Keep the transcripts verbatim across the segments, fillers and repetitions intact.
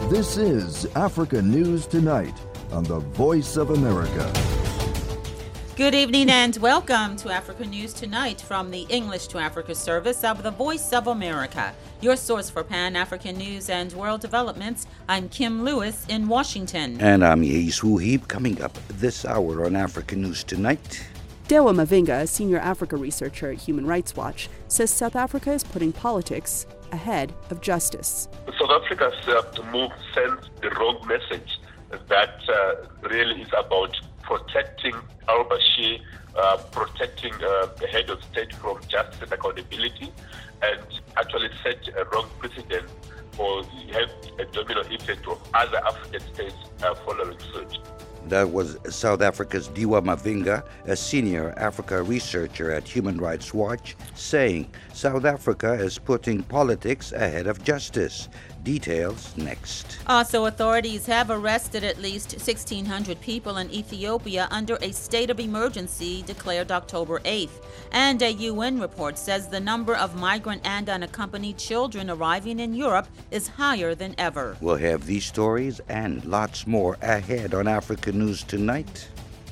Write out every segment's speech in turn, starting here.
This is Africa News Tonight on the Voice of America. Good evening and welcome to Africa News Tonight from the English to Africa service of the Voice of America, your source for Pan-African news and world developments. I'm Kim Lewis in Washington. And I'm Yeis Wuhib. Coming up this hour on Africa News Tonight. Dewa Mavinga, a senior Africa researcher at Human Rights Watch, says South Africa is putting politics ahead of justice. South Africa's uh, move sends the wrong message that uh, really is about protecting al-Bashir, uh, protecting uh, the head of state from justice and accountability, and actually set a wrong precedent or have a domino effect of other African states uh, following suit. That was South Africa's Dewa Mavinga, a senior Africa researcher at Human Rights Watch, saying South Africa is putting politics ahead of justice. Details next. Also, authorities have arrested at least sixteen hundred people in Ethiopia under a state of emergency declared October eighth. And a U N report says the number of migrant and unaccompanied children arriving in Europe is higher than ever. We'll have these stories and lots more ahead on Africa News Tonight.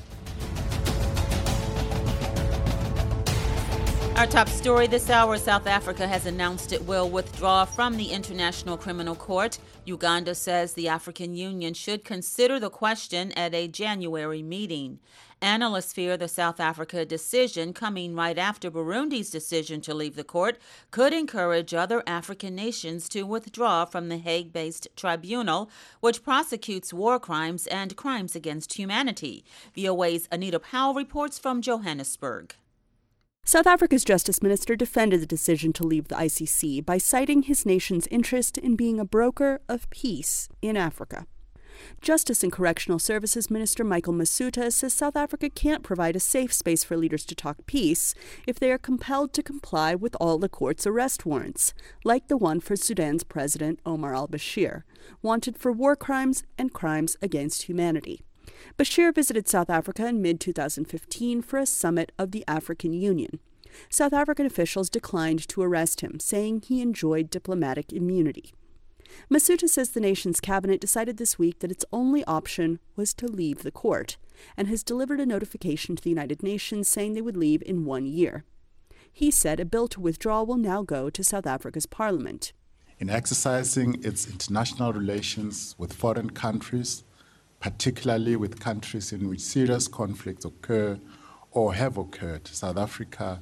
Our top story this hour, South Africa has announced it will withdraw from the International Criminal Court. Uganda says the African Union should consider the question at a January meeting. Analysts fear the South Africa decision, coming right after Burundi's decision to leave the court, could encourage other African nations to withdraw from the Hague-based tribunal, which prosecutes war crimes and crimes against humanity. V O A's Anita Powell reports from Johannesburg. South Africa's Justice Minister defended the decision to leave the I C C by citing his nation's interest in being a broker of peace in Africa. Justice and Correctional Services Minister Michael Masuta says South Africa can't provide a safe space for leaders to talk peace if they are compelled to comply with all the court's arrest warrants, like the one for Sudan's President Omar al-Bashir, wanted for war crimes and crimes against humanity. Bashir visited South Africa in mid twenty fifteen for a summit of the African Union. South African officials declined to arrest him, saying he enjoyed diplomatic immunity. Masuta says the nation's cabinet decided this week that its only option was to leave the court, and has delivered a notification to the United Nations saying they would leave in one year. He said a bill to withdraw will now go to South Africa's parliament. In exercising its international relations with foreign countries, particularly with countries in which serious conflicts occur or have occurred, South Africa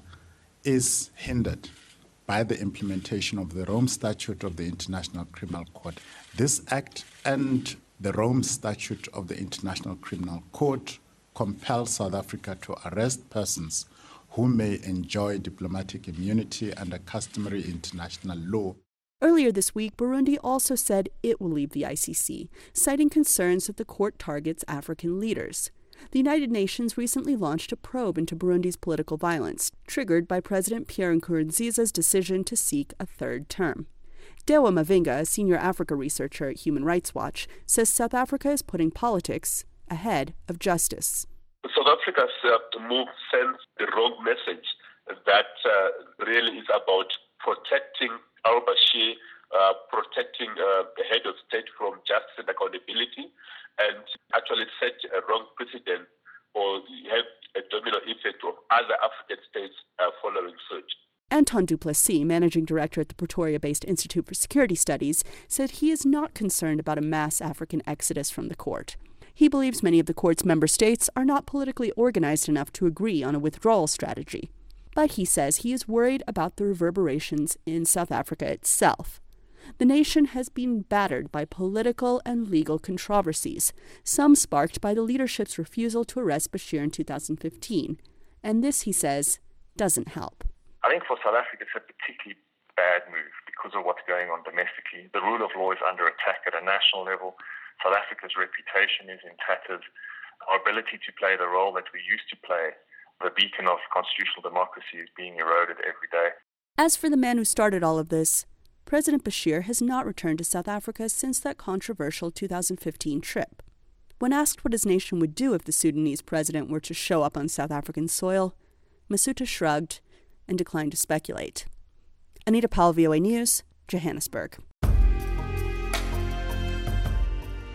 is hindered by the implementation of the Rome Statute of the International Criminal Court. This Act and the Rome Statute of the International Criminal Court compel South Africa to arrest persons who may enjoy diplomatic immunity under customary international law. Earlier this week, Burundi also said it will leave the I C C, citing concerns that the court targets African leaders. The United Nations recently launched a probe into Burundi's political violence, triggered by President Pierre Nkurunziza's decision to seek a third term. Dewa Mavinga, a senior Africa researcher at Human Rights Watch, says South Africa is putting politics ahead of justice. South Africa's uh, move sends the wrong message that uh, really is about protecting al-Bashir, uh, protecting uh, the head of state from justice and accountability, and actually set a wrong precedent or have a domino effect of other African states uh, following suit. Anton du Plessis, managing director at the Pretoria-based Institute for Security Studies, said he is not concerned about a mass African exodus from the court. He believes many of the court's member states are not politically organized enough to agree on a withdrawal strategy. But he says he is worried about the reverberations in South Africa itself. The nation has been battered by political and legal controversies, some sparked by the leadership's refusal to arrest Bashir in two thousand fifteen. And this, he says, doesn't help. I think for South Africa it's a particularly bad move because of what's going on domestically. The rule of law is under attack at a national level. South Africa's reputation is in tatters. Our ability to play the role that we used to play, the beacon of constitutional democracy, is being eroded every day. As for the man who started all of this, President Bashir has not returned to South Africa since that controversial two thousand fifteen trip. When asked what his nation would do if the Sudanese president were to show up on South African soil, Masuta shrugged and declined to speculate. Anita Powell, V O A News, Johannesburg.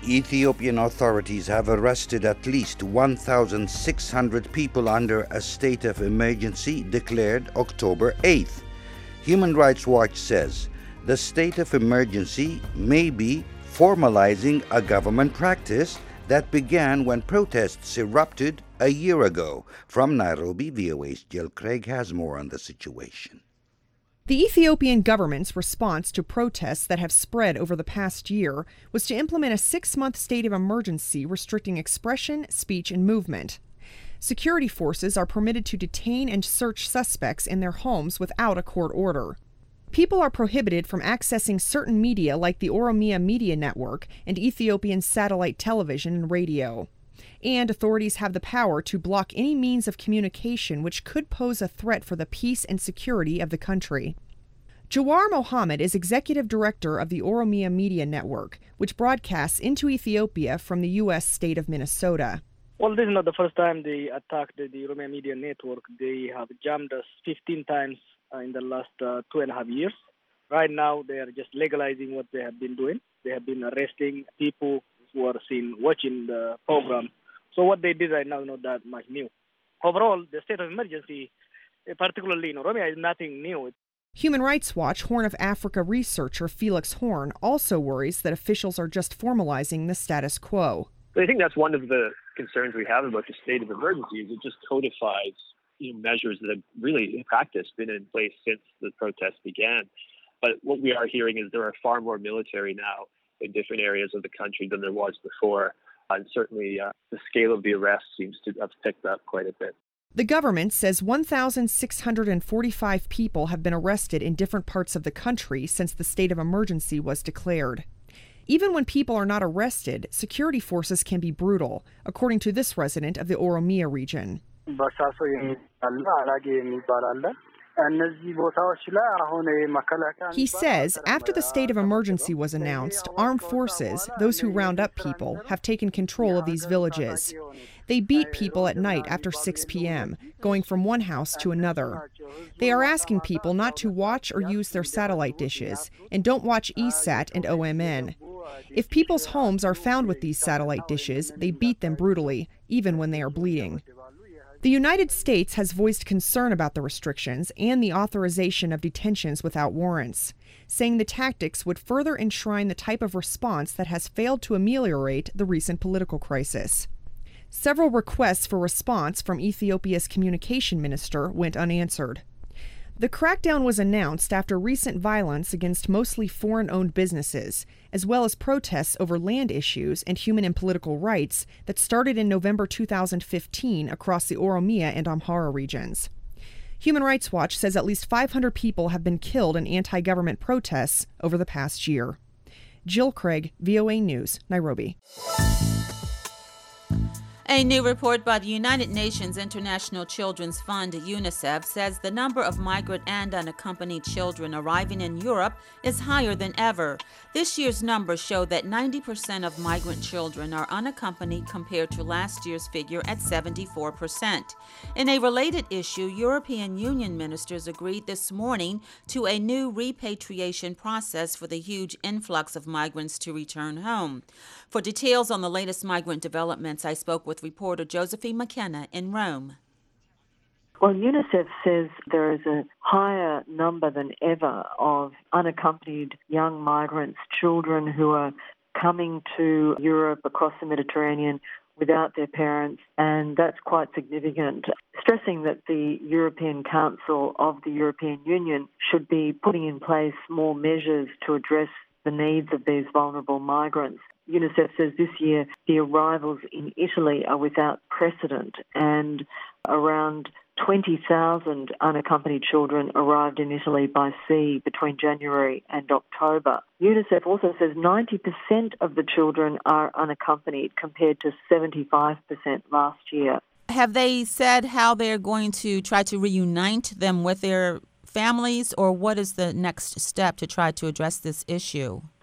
Ethiopian authorities have arrested at least one thousand six hundred people under a state of emergency declared October eighth. Human Rights Watch says the state of emergency may be formalizing a government practice that began when protests erupted a year ago. From Nairobi, V O A's Jill Craig has more on the situation. The Ethiopian government's response to protests that have spread over the past year was to implement a six-month state of emergency restricting expression, speech, and movement. Security forces are permitted to detain and search suspects in their homes without a court order. People are prohibited from accessing certain media like the Oromia Media Network and Ethiopian satellite television and radio. And authorities have the power to block any means of communication which could pose a threat for the peace and security of the country. Jawar Mohammed is executive director of the Oromia Media Network, which broadcasts into Ethiopia from the U S state of Minnesota. Well, this is not the first time they attacked the, the Oromia Media Network. They have jammed us fifteen times uh, in the last uh, two and a half years. Right now, they are just legalizing what they have been doing. They have been arresting people who are seen watching the program. So what they did right now is not that much new. Overall, the state of emergency, particularly in Oromia, is nothing new. Human Rights Watch Horn of Africa researcher Felix Horn also worries that officials are just formalizing the status quo. I think that's one of the concerns we have about the state of emergency is it just codifies you know, measures that have really, in practice, been in place since the protests began. But what we are hearing is there are far more military now in different areas of the country than there was before. And certainly uh, the scale of the arrests seems to have picked up quite a bit. The government says one thousand six hundred forty-five people have been arrested in different parts of the country since the state of emergency was declared. Even when people are not arrested, security forces can be brutal, according to this resident of the Oromia region. He says after the state of emergency was announced, armed forces, those who round up people, have taken control of these villages. They beat people at night after six p.m., going from one house to another. They are asking people not to watch or use their satellite dishes, and don't watch E SAT and O M N. If people's homes are found with these satellite dishes, they beat them brutally, even when they are bleeding. The United States has voiced concern about the restrictions and the authorization of detentions without warrants, saying the tactics would further enshrine the type of response that has failed to ameliorate the recent political crisis. Several requests for response from Ethiopia's communication minister went unanswered. The crackdown was announced after recent violence against mostly foreign-owned businesses, as well as protests over land issues and human and political rights that started in November two thousand fifteen across the Oromia and Amhara regions. Human Rights Watch says at least five hundred people have been killed in anti-government protests over the past year. Jill Craig, V O A News, Nairobi. A new report by the United Nations International Children's Fund, UNICEF, says the number of migrant and unaccompanied children arriving in Europe is higher than ever. This year's numbers show that ninety percent of migrant children are unaccompanied compared to last year's figure at seventy-four percent. In a related issue, European Union ministers agreed this morning to a new repatriation process for the huge influx of migrants to return home. For details on the latest migrant developments, I spoke with reporter Josephine McKenna in Rome. Well, UNICEF says there is a higher number than ever of unaccompanied young migrants, children who are coming to Europe across the Mediterranean without their parents, and that's quite significant, stressing that the European Council of the European Union should be putting in place more measures to address the needs of these vulnerable migrants. UNICEF says this year the arrivals in Italy are without precedent, and around twenty thousand unaccompanied children arrived in Italy by sea between January and October. UNICEF also says ninety percent of the children are unaccompanied compared to seventy-five percent last year. Have they said how they're going to try to reunite them with their families, or what is the next step to try to address this issue?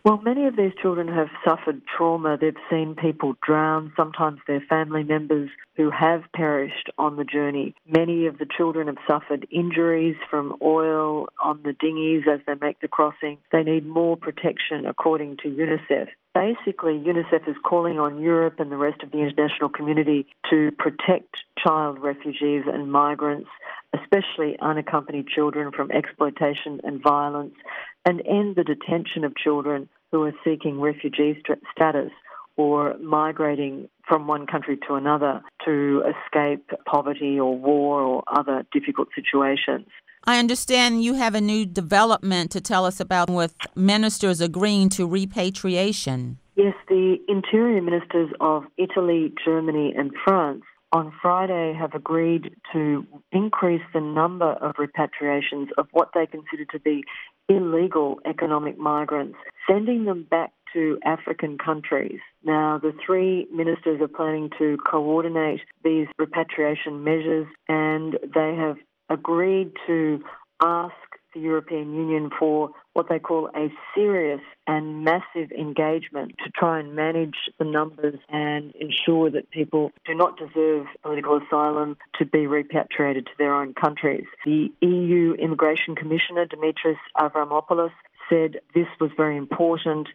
Well, many of these children have suffered trauma. They've seen people drown, sometimes their family members who have perished on the journey. Many of the children have suffered injuries from oil on the dinghies as they make the crossing. They need more protection, according to UNICEF. Basically, UNICEF is calling on Europe and the rest of the international community to protect child refugees and migrants, especially unaccompanied children, from exploitation and violence, and end the detention of children who are seeking refugee st- status or migrating from one country to another to escape poverty or war or other difficult situations. I understand you have a new development to tell us about with ministers agreeing to repatriation. Yes, the interior ministers of Italy, Germany and France on Friday have agreed to increase the number of repatriations of what they consider to be illegal economic migrants, sending them back to African countries. Now, the three ministers are planning to coordinate these repatriation measures, and they have agreed to ask the European Union for what they call a serious and massive engagement to try and manage the numbers and ensure that people do not deserve political asylum to be repatriated to their own countries. The E U Immigration Commissioner, Dimitris Avramopoulos, said this was very important,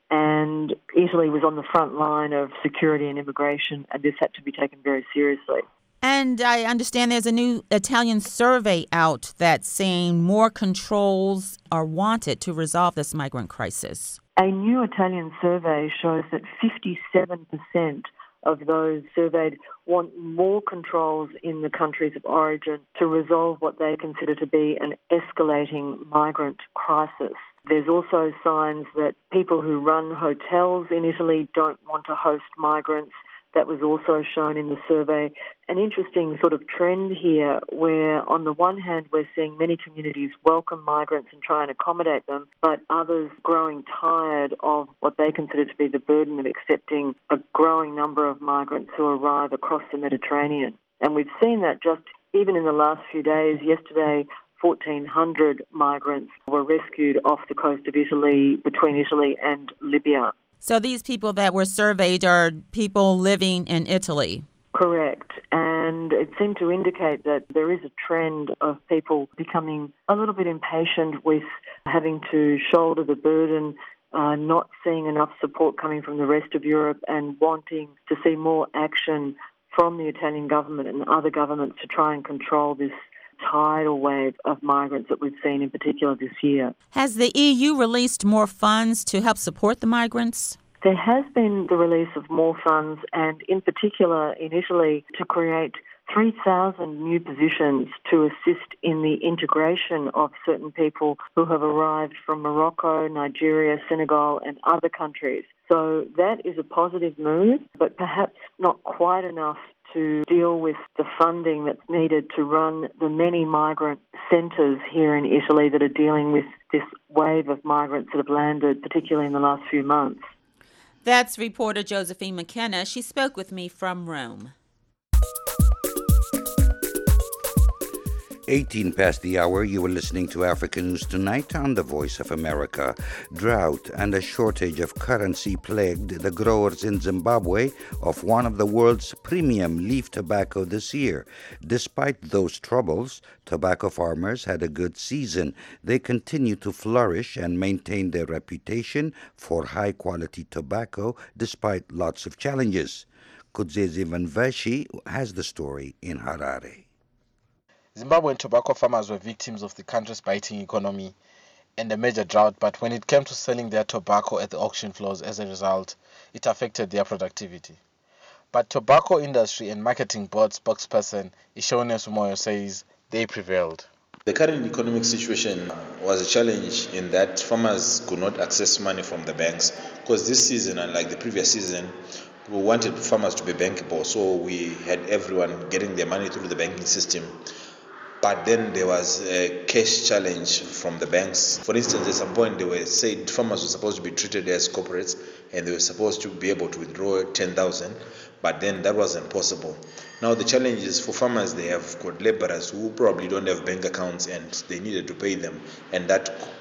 and Italy was on the front line of security and immigration, and this had to be taken very seriously. And I understand there's a new Italian survey out that's saying more controls are wanted to resolve this migrant crisis. A new Italian survey shows that fifty-seven percent of those surveyed want more controls in the countries of origin to resolve what they consider to be an escalating migrant crisis. There's also signs that people who run hotels in Italy don't want to host migrants. That was also shown in the survey. An interesting sort of trend here where on the one hand we're seeing many communities welcome migrants and try and accommodate them, but others growing tired of what they consider to be the burden of accepting a growing number of migrants who arrive across the Mediterranean. And we've seen that just even in the last few days. Yesterday, fourteen hundred migrants were rescued off the coast of Italy, between Italy and Libya. So these people that were surveyed are people living in Italy? Correct. And it seemed to indicate that there is a trend of people becoming a little bit impatient with having to shoulder the burden, uh, not seeing enough support coming from the rest of Europe, and wanting to see more action from the Italian government and other governments to try and control this tidal wave of migrants that we've seen in particular this year. Has the E U released more funds to help support the migrants? There has been the release of more funds, and in particular in Italy, to create three thousand new positions to assist in the integration of certain people who have arrived from Morocco, Nigeria, Senegal and other countries. So that is a positive move, but perhaps not quite enough to deal with the funding that's needed to run the many migrant centres here in Italy that are dealing with this wave of migrants that have landed, particularly in the last few months. That's reporter Josephine McKenna. She spoke with me from Rome. eighteen past the hour, you were listening to Africa News Tonight on the Voice of America. Drought and a shortage of currency plagued the growers in Zimbabwe of one of the world's premium leaf tobacco this year. Despite those troubles, tobacco farmers had a good season. They continue to flourish and maintain their reputation for high-quality tobacco despite lots of challenges. Kudzezi Vanveshi has the story in Harare. Zimbabwean tobacco farmers were victims of the country's biting economy and a major drought, but when it came to selling their tobacco at the auction floors as a result, it affected their productivity. But Tobacco Industry and Marketing Board spokesperson Ishone Sumoyo says they prevailed. The current economic situation was a challenge in that farmers could not access money from the banks, because this season, unlike the previous season, we wanted farmers to be bankable, so we had everyone getting their money through the banking system. But then there was a cash challenge from the banks. For instance, at some point they were said farmers were supposed to be treated as corporates and they were supposed to be able to withdraw ten thousand, but then that wasn't possible. Now the challenge is for farmers, they have got laborers who probably don't have bank accounts and they needed to pay them, and that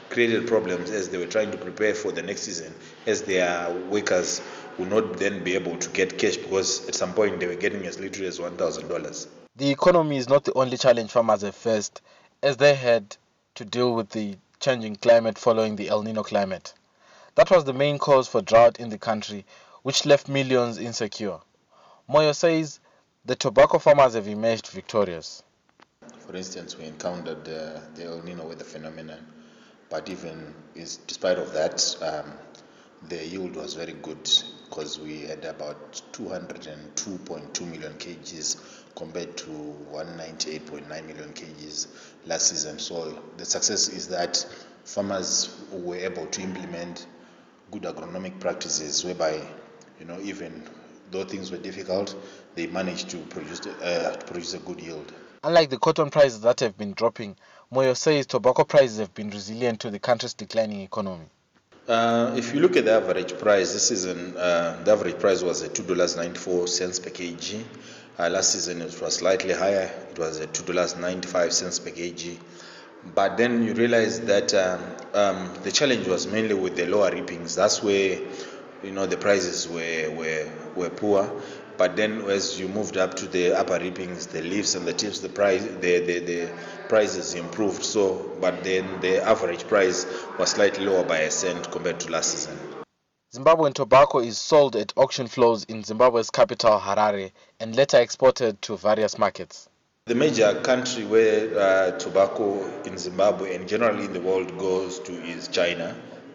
created problems as they were trying to prepare for the next season, as their workers would not then be able to get cash because at some point they were getting as little as one thousand dollars. The economy is not the only challenge farmers have faced, as they had to deal with the changing climate following the El Nino climate. That was the main cause for drought in the country, which left millions insecure. Moyo says the tobacco farmers have emerged victorious. For instance, we encountered uh, the El Nino weather phenomenon, but even is, despite of that, um, the yield was very good because we had about two hundred two point two million kgs compared to one hundred ninety-eight point nine million kgs last season. So the success is that farmers were able to implement good agronomic practices whereby, you know, even though things were difficult, they managed to produce uh, to produce a good yield. Unlike the cotton prices that have been dropping, Moyo says tobacco prices have been resilient to the country's declining economy. Uh, if you look at the average price, this season uh, the average price was at two dollars and ninety-four cents per kg. Uh, last season it was slightly higher, it was at two dollars and ninety-five cents per kg. But then you realize that um, um, the challenge was mainly with the lower reapings. That's where, you know, the prices were, were, were poor. But then as you moved up to the upper reapings, the leaves and the tips, the price, the, the, the prices improved. So, but then the average price was slightly lower by a cent compared to last season. Zimbabwean tobacco is sold at auction floors in Zimbabwe's capital, Harare, and later exported to various markets. The major country where uh, tobacco in Zimbabwe and generally in the world goes to is China.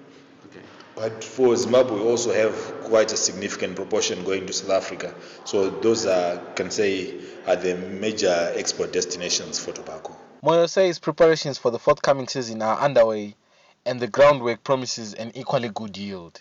But for Zimbabwe, we also have quite a significant proportion going to South Africa. So those are, can say, are the major export destinations for tobacco. Moyo says preparations for the forthcoming season are underway and the groundwork promises an equally good yield.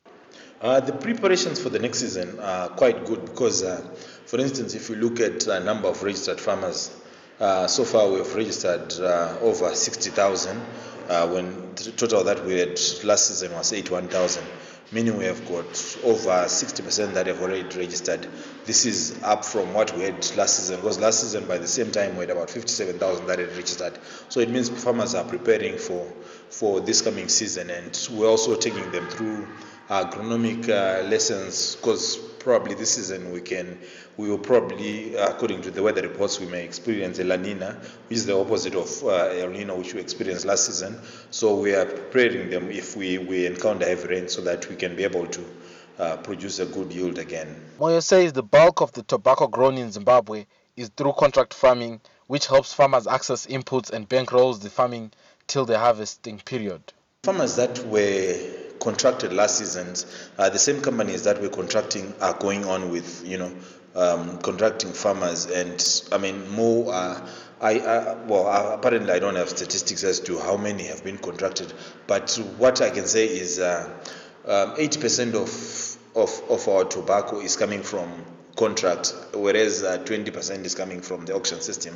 Uh, the preparations for the next season are quite good because, uh, for instance, if you look at a number of registered farmers, uh, so far we have registered uh, over sixty thousand. Uh, when the total that we had last season was eighty-one thousand, meaning we have got over sixty percent that have already registered. This is up from what we had last season, because last season by the same time we had about fifty-seven thousand that had registered. So it means farmers are preparing for, for this coming season, and we're also taking them through agronomic uh, lessons, because probably this season we can, we will probably, according to the weather reports, we may experience a La Nina, which is the opposite of uh, El Nino, which we experienced last season. So we are preparing them if we, we encounter heavy rain so that we can be able to uh, produce a good yield again. Moyo says the bulk of the tobacco grown in Zimbabwe is through contract farming, which helps farmers access inputs and bankrolls the farming till the harvesting period. Farmers that were contracted last season, uh, the same companies that we're contracting are going on with, you know, um, contracting farmers, and I mean more. Uh, I, I well, uh, apparently I don't have statistics as to how many have been contracted, but what I can say is uh, um, eighty percent of, of of our tobacco is coming from contract, whereas uh, twenty percent is coming from the auction system.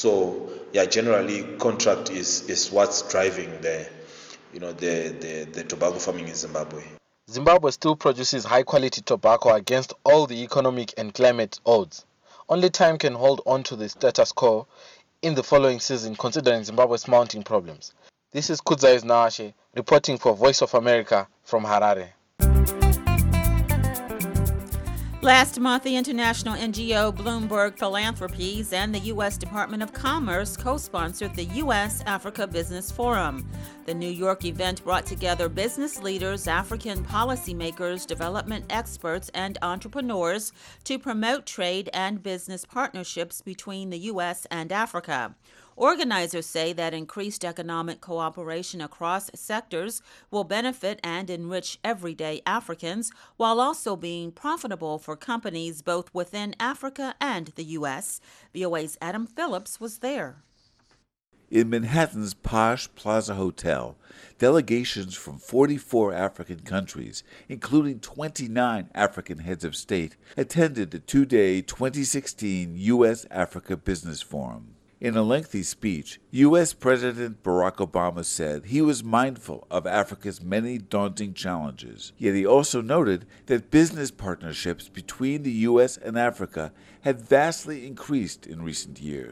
So yeah, generally contract is is what's driving the. You know, the, the, the tobacco farming in Zimbabwe. Zimbabwe still produces high-quality tobacco against all the economic and climate odds. Only time can hold on to the status quo in the following season, considering Zimbabwe's mounting problems. This is Kudzai Naashe reporting for Voice of America from Harare. Last month, the international N G O Bloomberg Philanthropies and the U S Department of Commerce co-sponsored the U S Africa Business Forum. The New York event brought together business leaders, African policymakers, development experts, and entrepreneurs to promote trade and business partnerships between the U S and Africa. Organizers say that increased economic cooperation across sectors will benefit and enrich everyday Africans, while also being profitable for companies both within Africa and the U S. V O A's Adam Phillips was there. In Manhattan's Posh Plaza Hotel, delegations from forty-four African countries, including twenty-nine African heads of state, attended the two-day twenty sixteen U S Africa Business Forum. In a lengthy speech, U S President Barack Obama said he was mindful of Africa's many daunting challenges, yet he also noted that business partnerships between the U S and Africa had vastly increased in recent years.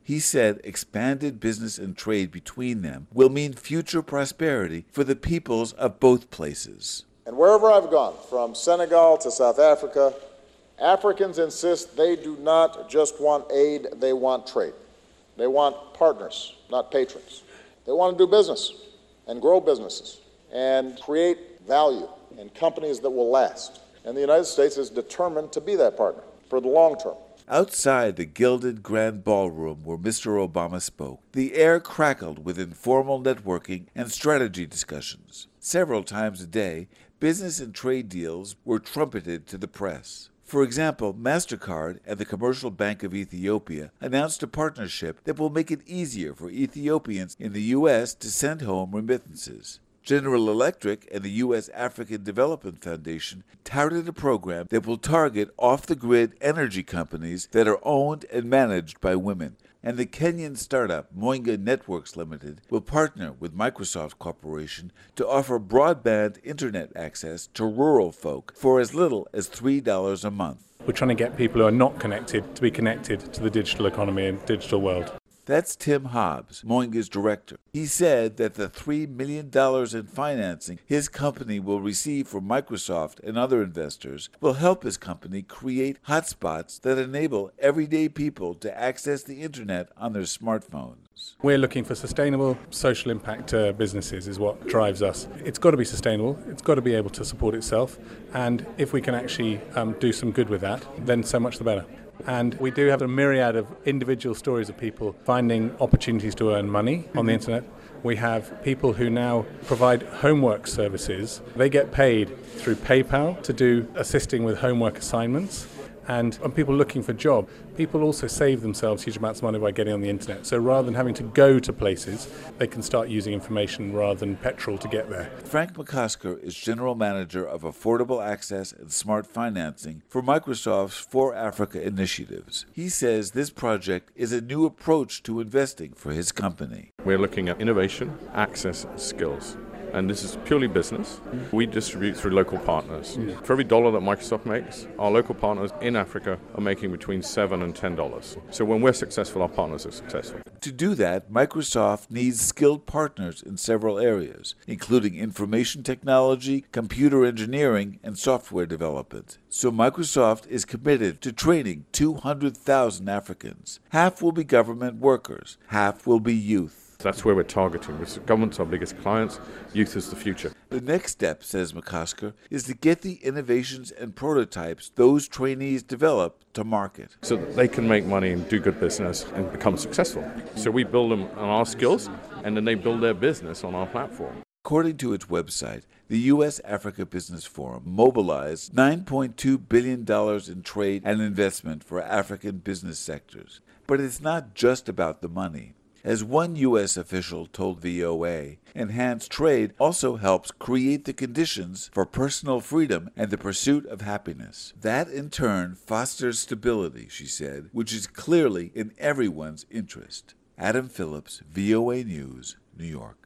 He said expanded business and trade between them will mean future prosperity for the peoples of both places. And wherever I've gone, from Senegal to South Africa, Africans insist they do not just want aid, they want trade. They want partners, not patrons. They want to do business and grow businesses and create value in companies that will last. And the United States is determined to be that partner for the long term. Outside the gilded grand ballroom where Mister Obama spoke, the air crackled with informal networking and strategy discussions. Several times a day, business and trade deals were trumpeted to the press. For example, MasterCard and the Commercial Bank of Ethiopia announced a partnership that will make it easier for Ethiopians in the U S to send home remittances. General Electric and the U S African Development Foundation touted a program that will target off-the-grid energy companies that are owned and managed by women. And the Kenyan startup Moinga Networks Limited will partner with Microsoft Corporation to offer broadband internet access to rural folk for as little as three dollars a month. We're trying to get people who are not connected to be connected to the digital economy and digital world. That's Tim Hobbs, Moinga's director. He said that the three million dollars in financing his company will receive from Microsoft and other investors will help his company create hotspots that enable everyday people to access the internet on their smartphones. We're looking for sustainable social impact uh, businesses is what drives us. It's got to be sustainable, it's got to be able to support itself, and if we can actually um, do some good with that, then so much the better. And we do have a myriad of individual stories of people finding opportunities to earn money on the internet. We have people who now provide homework services. They get paid through PayPal to do assisting with homework assignments. And on people looking for jobs, people also save themselves huge amounts of money by getting on the internet. So rather than having to go to places, they can start using information rather than petrol to get there. Frank McCosker is General Manager of Affordable Access and Smart Financing for Microsoft's For Africa initiatives. He says this project is a new approach to investing for his company. We're looking at innovation, access, and skills. And this is purely business. We distribute through local partners. For every dollar that Microsoft makes, our local partners in Africa are making between seven and ten dollars. So when we're successful, our partners are successful. To do that, Microsoft needs skilled partners in several areas, including information technology, computer engineering, and software development. So Microsoft is committed to training two hundred thousand Africans. Half will be government workers, half will be youth. That's where we're targeting. Government's our biggest clients. Youth is the future. The next step, says McCosker, is to get the innovations and prototypes those trainees develop to market. So that they can make money and do good business and become successful. So we build them on our skills, and then they build their business on our platform. According to its website, the U S Africa Business Forum mobilized nine point two billion dollars in trade and investment for African business sectors. But it's not just about the money. As one U S official told V O A, enhanced trade also helps create the conditions for personal freedom and the pursuit of happiness. That, in turn, fosters stability, she said, which is clearly in everyone's interest. Adam Phillips, V O A News, New York.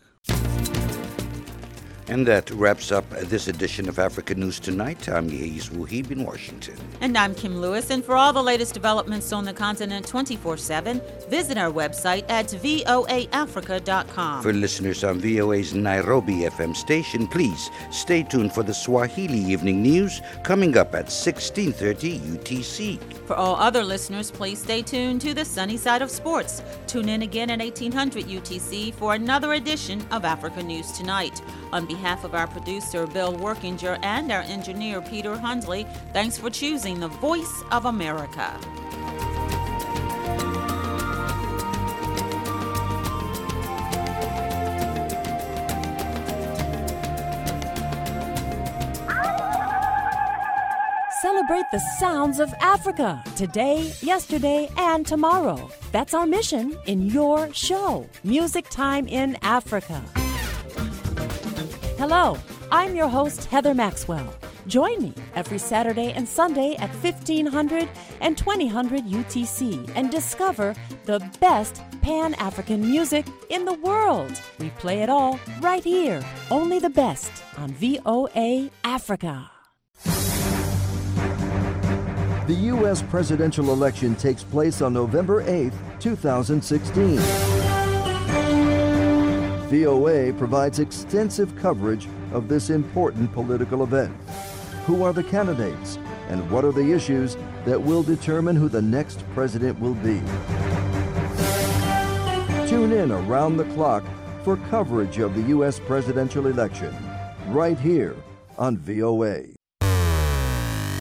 And that wraps up this edition of Africa News Tonight. I'm Yehiz Wuhib in Washington. And I'm Kim Lewis. And for all the latest developments on the continent twenty-four seven, visit our website at voa africa dot com. For listeners on V O A's Nairobi F M station, please stay tuned for the Swahili Evening News coming up at sixteen thirty U T C. For all other listeners, please stay tuned to the sunny side of sports. Tune in again at eighteen hundred U T C for another edition of Africa News Tonight. On behalf of our producer, Bill Workinger, and our engineer, Peter Hundley, thanks for choosing the Voice of America. Celebrate the sounds of Africa today, yesterday, and tomorrow. That's our mission in your show, Music Time in Africa. Hello, I'm your host, Heather Maxwell. Join me every Saturday and Sunday at fifteen hundred and twenty hundred U T C and discover the best Pan-African music in the world. We play it all right here, only the best on V O A Africa. The U S presidential election takes place on November eighth, two thousand sixteen. V O A provides extensive coverage of this important political event. Who are the candidates, and what are the issues that will determine who the next president will be? Tune in around the clock for coverage of the U S presidential election, right here on V O A.